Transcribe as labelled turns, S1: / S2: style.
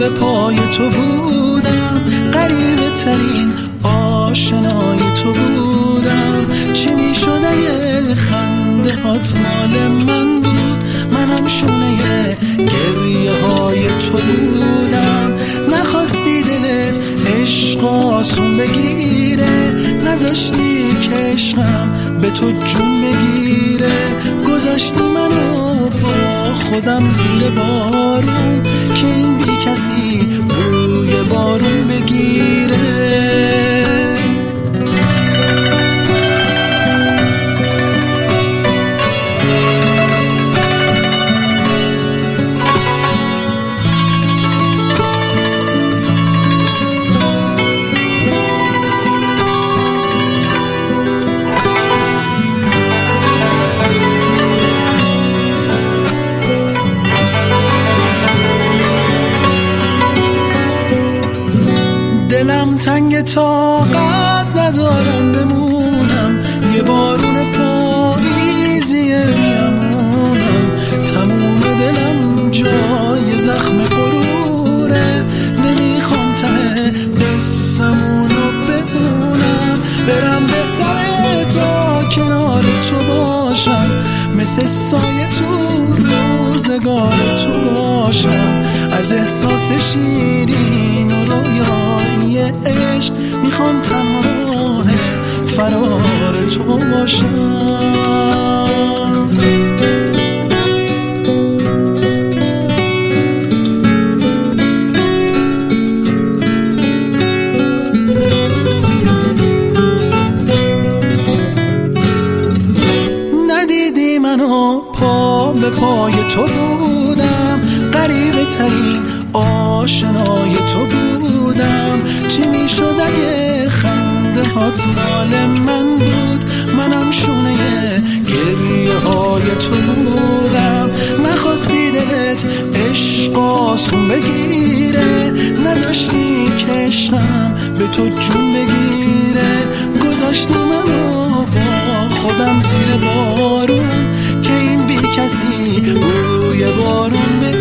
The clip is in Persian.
S1: به پای تو بودم، غریبه ترین آشنای تو بودم. چی میشد اگه خنده هات مال من بود، منم شونه گریه های تو بودم. نخواستی دلت عشق آسون بگیره، نذاشتی که عشقم به تو جون بگیره. گذاشتی منو با خودم زیر بارون، که این بی کسی روی بارون بگیره. دلم تنگ طاقت ندارم بمونم، یه بارون پاییزیه میمونم. تموم دلم جای زخم غروره، نمیخوام ته قصه‌مونو بمونم. برم بهتره تا کنار تو باشم، مثل سایه تو روزگار تو باشم. از احساس شیرین و رویایی عشق میخوام تنها راه فرار تو باشم. ندیدی منو پا به پای تو بودم، غریبه ترین آشنای تو بودم. چی میشد اگه خنده هات مال من بود، منم شونه گریه های تو بودم. نخواستی دلت عشق آسون بگیره، نذاشتی که عشقم به تو جون بگیره. گذاشتی منو با خودم زیر بارون، که این بی کسی روی بارون بگیره.